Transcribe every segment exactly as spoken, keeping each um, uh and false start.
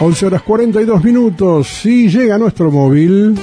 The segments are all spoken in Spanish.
once horas cuarenta y dos minutos y llega nuestro móvil.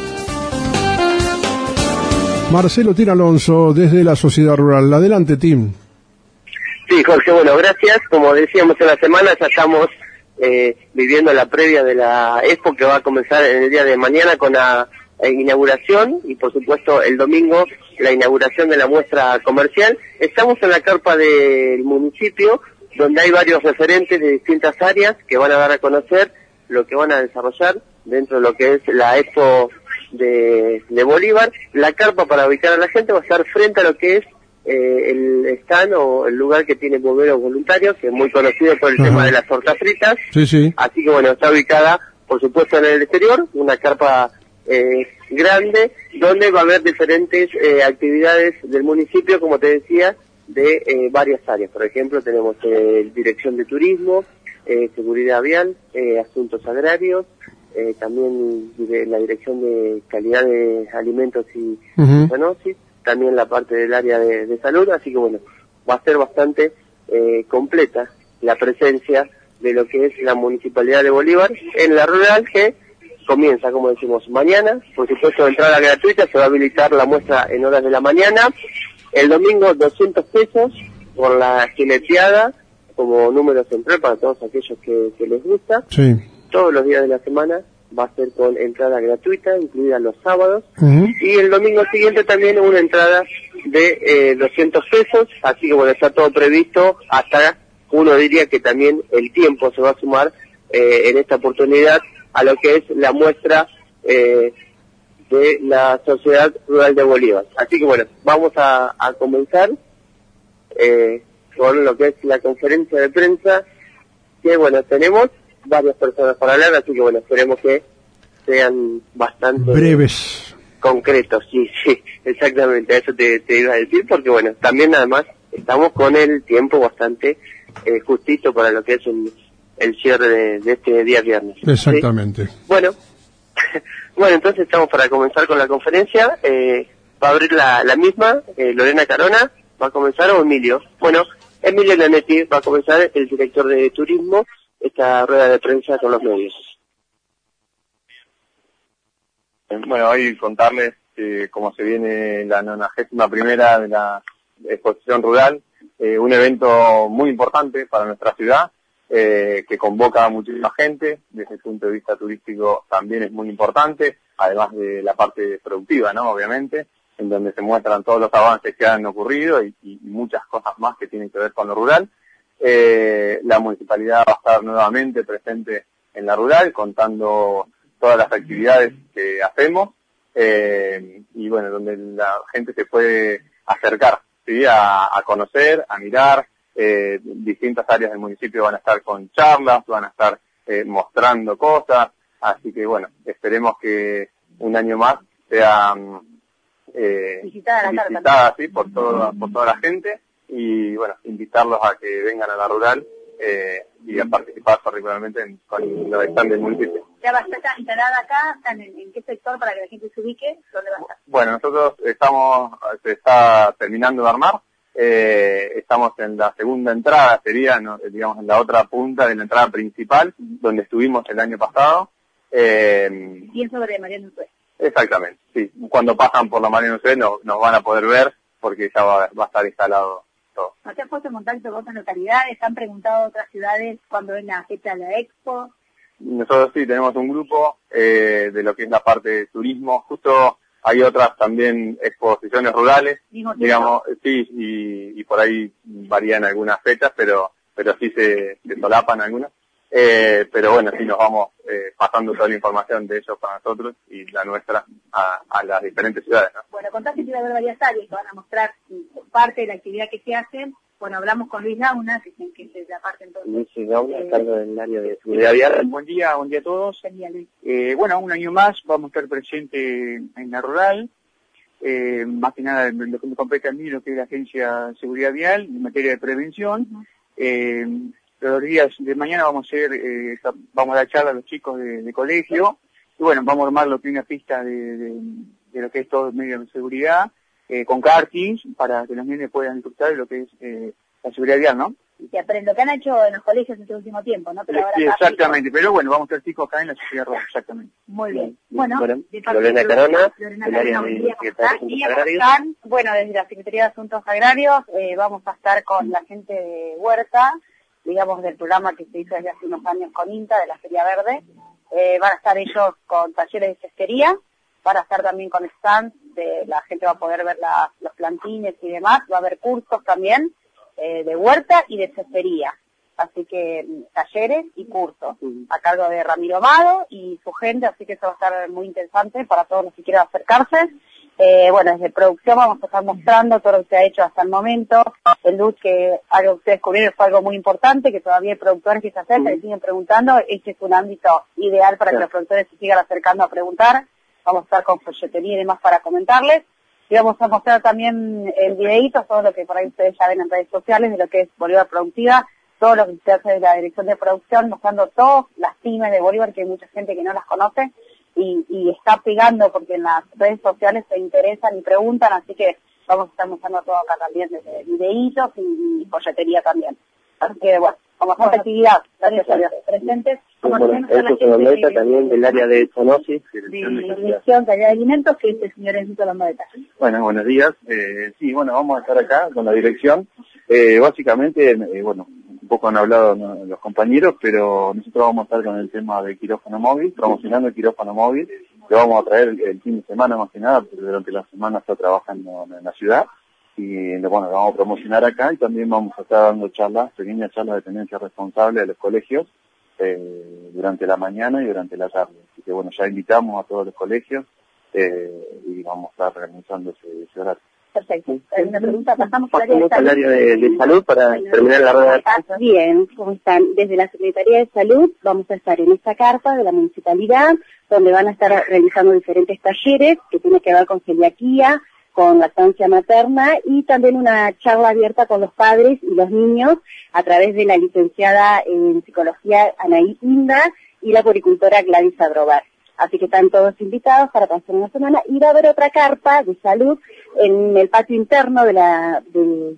Marcelo Tim Alonso desde la Sociedad Rural. Adelante, Tim. Sí, Jorge, bueno, gracias. Como decíamos en la semana, ya estamos eh, viviendo la previa de la Expo que va a comenzar en el día de mañana con la inauguración y por supuesto el domingo la inauguración de la muestra comercial. Estamos en la carpa del municipio donde hay varios referentes de distintas áreas que van a dar a conocer lo que van a desarrollar dentro de lo que es la Expo de, de Bolívar. La carpa, para ubicar a la gente, va a estar frente a lo que es eh, el stand o el lugar que tiene bomberos voluntarios, que es muy conocido por el Ajá. tema de las tortas fritas. Sí, sí. Así que bueno, está ubicada por supuesto en el exterior, una carpa Eh, grande, donde va a haber diferentes eh, actividades del municipio, como te decía, de eh, varias áreas. Por ejemplo, tenemos eh, dirección de turismo, eh, seguridad vial, eh, asuntos agrarios, eh, también de la dirección de calidad de alimentos y uh-huh. zoonosis, también la parte del área de, de salud, así que bueno, va a ser bastante eh, completa la presencia de lo que es la Municipalidad de Bolívar en la rural, que comienza, como decimos, mañana. Por supuesto, entrada gratuita, se va a habilitar la muestra en horas de la mañana. El domingo, doscientos pesos por la jineteada, como número central para todos aquellos que, que les gusta. Sí. Todos los días de la semana va a ser con entrada gratuita, incluida los sábados. Uh-huh. Y el domingo siguiente también una entrada de eh, doscientos pesos. Así que bueno, está todo previsto. Hasta uno diría que también el tiempo se va a sumar eh, en esta oportunidad a lo que es la muestra eh, de la Sociedad Rural de Bolívar. Así que bueno, vamos a, a comenzar eh, con lo que es la conferencia de prensa, que bueno, tenemos varias personas para hablar, así que bueno, esperemos que sean bastante breves, concretos. Sí, sí, exactamente, eso te, te iba a decir, porque bueno, también además estamos con el tiempo bastante eh, justito para lo que es un el cierre de, de este día viernes. Exactamente. ¿Sí? Bueno, bueno, entonces estamos para comenzar con la conferencia. Eh, va a abrir la, la misma, eh, Lorena Carona, va a comenzar, o Emilio. Bueno, Emilio Lanetti va a comenzar, el director de turismo, esta rueda de prensa con los medios. Bueno, hoy contarles eh, cómo se viene la nonagésima primera de la exposición rural, eh, un evento muy importante para nuestra ciudad, Eh, que convoca a muchísima gente. Desde el punto de vista turístico también es muy importante, además de la parte productiva, ¿no? Obviamente, en donde se muestran todos los avances que han ocurrido y, y muchas cosas más que tienen que ver con lo rural. Eh, la municipalidad va a estar nuevamente presente en la rural, contando todas las actividades que hacemos, eh, y bueno, donde la gente se puede acercar, ¿sí? A, a conocer, a mirar. Eh, distintas áreas del municipio van a estar con charlas, van a estar eh, mostrando cosas, así que bueno, esperemos que un año más sea eh, visitada, la visitada ¿sí? por, todo, por toda la gente, y bueno, invitarlos a que vengan a la rural eh, y a participar particularmente en, con los stands del municipio. ¿Ya va a estar instalada acá? ¿En, en qué sector para que la gente se ubique? ¿Dónde va a estar? Bueno, nosotros estamos, se está terminando de armar. Eh, estamos en la segunda entrada, sería, ¿no? digamos, en la otra punta de la entrada principal, uh-huh. donde estuvimos el año pasado. Eh, y es sobre Mariano Ushuaia. Exactamente, sí. Cuando pasan por la Mariano Ushuaia no, nos van a poder ver, porque ya va, va a estar instalado todo. ¿No te has puesto en contacto con otras localidades? ¿Han preguntado a otras ciudades cuándo ven la fecha de la Expo? Nosotros sí, tenemos un grupo eh, de lo que es la parte de turismo, justo. Hay otras también exposiciones rurales, digamos, sí, y, y por ahí varían algunas fechas, pero pero sí se, se solapan algunas. Eh, pero bueno, sí nos vamos eh, pasando toda la información de ellos para nosotros y la nuestra a, a las diferentes ciudades, ¿no? Bueno, contaste que iba a haber varias áreas que van a mostrar parte de la actividad que se hacen. Bueno, hablamos con Luis Launa, que es la parte entonces. Luis Launa, eh, cargo del área de seguridad vial. Buen día, buen día a todos. Buen día, Luis. Eh, bueno, un año más vamos a estar presentes en la rural, eh, más que nada lo que me compete a mí, lo que es la Agencia de Seguridad Vial, en materia de prevención. Uh-huh. Eh, los días de mañana vamos a hacer, eh, vamos a dar charla a los chicos de, de colegio, y bueno, vamos a armar lo que es una pista de, de, de lo que es todo el medio de seguridad, eh, con kartings, para que los niños puedan disfrutar de lo que es eh, la seguridad vial, ¿no? que aprenden lo que han hecho en los colegios este último tiempo, ¿no? Pero ahora sí, exactamente, chicos. Pero bueno, vamos a estar chicos acá en la Sociedad Rural, exactamente. Muy bien. Bueno, bueno de parte Lorena de Carona, Lorena del área Carona, de buen día, ¿cómo Secretaría de están? Asuntos ¿Cómo Agrarios. están? Bueno, desde la Secretaría de Asuntos Agrarios eh, vamos a estar con la gente de Huerta, digamos del programa que se hizo desde hace unos años con INTA, de la Feria Verde. Eh, van a estar ellos con talleres de cestería, van a estar también con stands, de, la gente va a poder ver la, los plantines y demás, va a haber cursos también eh, de huerta y de cestería. Así que talleres y cursos a cargo de Ramiro Amado y su gente, así que eso va a estar muy interesante para todos los que quieran acercarse. Eh, bueno, desde producción vamos a estar mostrando todo lo que se ha hecho hasta el momento. El luz, que algo que ustedes descubrieron fue algo muy importante, que todavía hay productores que se acercan y siguen preguntando. Este es un ámbito ideal para que los productores se sigan acercando a preguntar. Vamos a estar con folletería y demás para comentarles. Y vamos a mostrar también el videíto, todo lo que por ahí ustedes ya ven en redes sociales, de lo que es Bolívar Productiva, todo lo que se hace de la dirección de producción, mostrando todas las pymes de Bolívar, que hay mucha gente que no las conoce, y, y está pegando porque en las redes sociales se interesan y preguntan, así que vamos a estar mostrando todo acá también, desde videitos y, y folletería también. Así que bueno, como bastante actividad, gracias a los presentes. Como Bueno, eso se Lometa, también del área de zoonosis, de Dirección de Calidad de Alimentos, que es el señor Enrique Lometa. Bueno, buenos días. Eh, sí, bueno, vamos a estar acá con la dirección. Eh, básicamente, eh, bueno, un poco han hablado, ¿no?, los compañeros, pero nosotros vamos a estar con el tema de quirófano móvil, promocionando el quirófano móvil. Lo vamos a traer el, el fin de semana más que nada, porque durante la semana está trabajando en, en la ciudad. Y bueno, lo vamos a promocionar acá y también vamos a estar dando charlas, pequeñas charlas de tenencia responsable a los colegios eh, durante la mañana y durante la tarde. Así que bueno, ya invitamos a todos los colegios eh, y vamos a estar organizando ese, ese horario. Perfecto. ¿Hay una pregunta? Pasamos por al área de, de salud para bueno, terminar la rueda de prensa. Bien, ¿cómo están? Desde la Secretaría de Salud vamos a estar en esta carpa de la municipalidad, donde van a estar realizando diferentes talleres que tienen que ver con celiaquía, con lactancia materna y también una charla abierta con los padres y los niños a través de la licenciada en psicología Anaí Inda y la puricultora Gladys Adrobar. Así que están todos invitados para pasar una semana. Y va a haber otra carpa de salud en el patio interno de la de,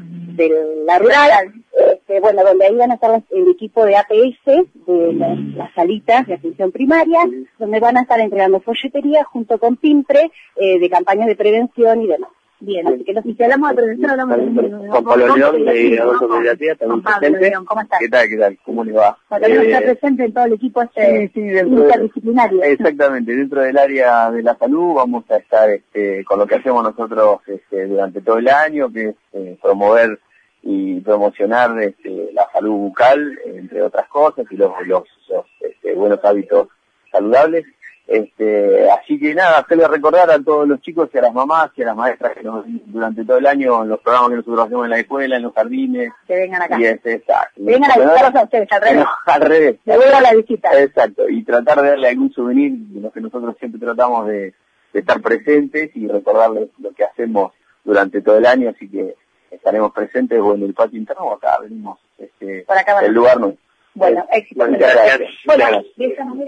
de la rural, este, bueno, donde ahí van a estar el equipo de A P S, de las, las salitas de atención primaria, donde van a estar entregando folletería junto con PIMPRE, eh, de campañas de prevención y demás. Bien, así que los, si hablamos de prevención, hablamos de... Con Pablo León, de Adulto Pediatría, también presente. ¿Cómo estás? ¿Qué tal, qué tal? ¿Cómo le va? Para que estar presente en todo el equipo este sí, sí, dentro interdisciplinario. De, exactamente, dentro del área de la salud vamos a estar este, con lo que hacemos nosotros este, durante todo el año, que es eh, promover y promocionar este, la salud bucal, entre otras cosas, y los, los, los este, buenos hábitos saludables. Este, así que nada, hacerle recordar a todos los chicos y a las mamás y a las maestras que nos, durante todo el año en los programas que nosotros hacemos en la escuela, en los jardines, que vengan acá, y este, exacto, que vengan a visitarlos a ustedes, al revés, no, al revés, devuelvan la visita, exacto, y tratar de darle algún souvenir, de lo que nosotros siempre tratamos de, de estar presentes y recordarles lo que hacemos durante todo el año, así que estaremos presentes o en el patio interno o acá venimos, este, por acá, el lugar no. Bueno, éxito. Muchas gracias. Bueno, de esa manera...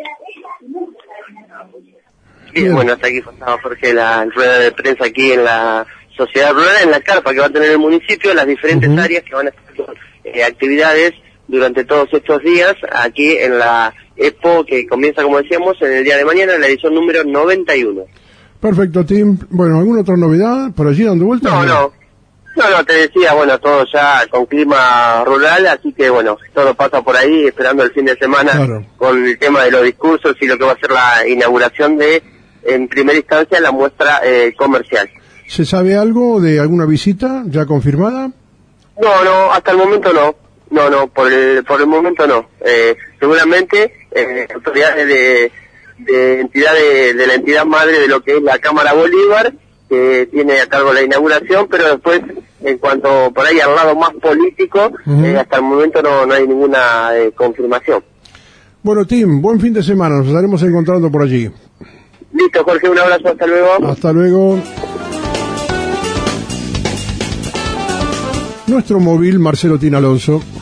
Bien, bueno, hasta aquí pasaba Jorge la rueda de prensa aquí en la Sociedad Rural, en la carpa que va a tener el municipio, las diferentes uh-huh. áreas que van a hacer eh, actividades durante todos estos días, aquí en la Expo que comienza, como decíamos, en el día de mañana, en la edición número noventa y uno. Perfecto, Tim. Bueno, ¿alguna otra novedad por allí dando vueltas? No, no. No, no, te decía, bueno, todo ya con clima rural, así que bueno, todo pasa por ahí, esperando el fin de semana claro. con el tema de los discursos y lo que va a ser la inauguración de, en primera instancia, la muestra eh, comercial. ¿Se sabe algo de alguna visita ya confirmada? No, no, hasta el momento no. No, no, por el, por el momento no. Eh, seguramente eh, autoridades de, de entidad de, de la entidad madre de lo que es la Cámara Bolívar, que tiene a cargo la inauguración, pero después, en cuanto por ahí al lado más político, uh-huh. eh, hasta el momento no, no hay ninguna eh, confirmación. Bueno, Tim, buen fin de semana, nos estaremos encontrando por allí. Listo, Jorge, un abrazo, hasta luego. Hasta luego. Nuestro móvil, Marcelo Tin Alonso.